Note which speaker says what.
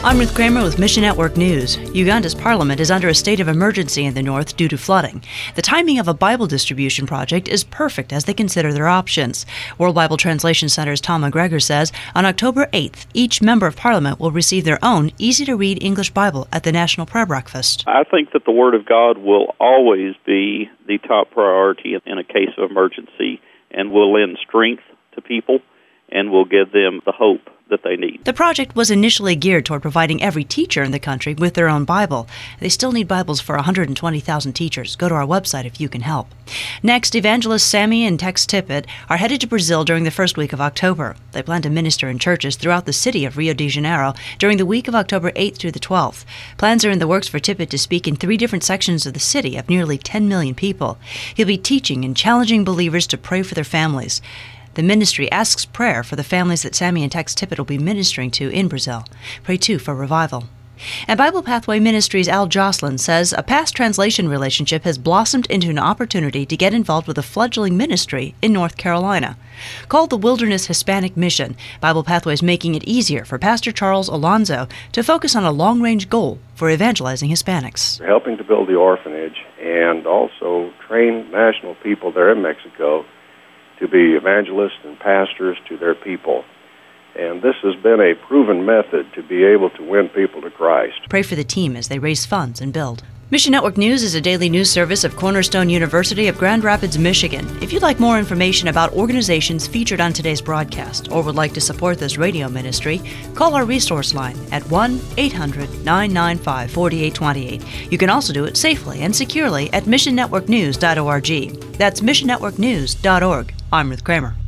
Speaker 1: I'm Ruth Kramer with Mission Network News. Uganda's parliament is under a state of emergency in the north due to flooding. The timing of a Bible distribution project is perfect as they consider their options. World Bible Translation Center's Tom McGregor says on October 8th, each member of parliament will receive their own easy-to-read English Bible at the National Prayer Breakfast.
Speaker 2: I think that the Word of God will always be the top priority in a case of emergency and will lend strength to people and will give them the hope that they need.
Speaker 1: The project was initially geared toward providing every teacher in the country with their own Bible. They still need Bibles for 120,000 teachers. Go to our website if you can help. Next, evangelists Sammy and Tex Tippett are headed to Brazil during the first week of October. They plan to minister in churches throughout the city of Rio de Janeiro during the week of October 8th through the 12th. Plans are in the works for Tippett to speak in 3 different sections of the city of nearly 10 million people. He'll be teaching and challenging believers to pray for their families. The ministry asks prayer for the families that Sammy and Tex Tippett will be ministering to in Brazil. Pray, too, for revival. And Bible Pathway Ministries' Al Jocelyn says a past translation relationship has blossomed into an opportunity to get involved with a fledgling ministry in North Carolina. Called the Wilderness Hispanic Mission, Bible Pathway is making it easier for Pastor Charles Alonzo to focus on a long-range goal for evangelizing Hispanics.
Speaker 3: We're helping to build the orphanage and also train national people there in Mexico to be evangelists and pastors to their people. And this has been a proven method to be able to win people to Christ.
Speaker 1: Pray for the team as they raise funds and build. Mission Network News is a daily news service of Cornerstone University of Grand Rapids, Michigan. If you'd like more information about organizations featured on today's broadcast or would like to support this radio ministry, call our resource line at 1-800-995-4828. You can also do it safely and securely at missionnetworknews.org. That's missionnetworknews.org. I'm Ruth Kramer.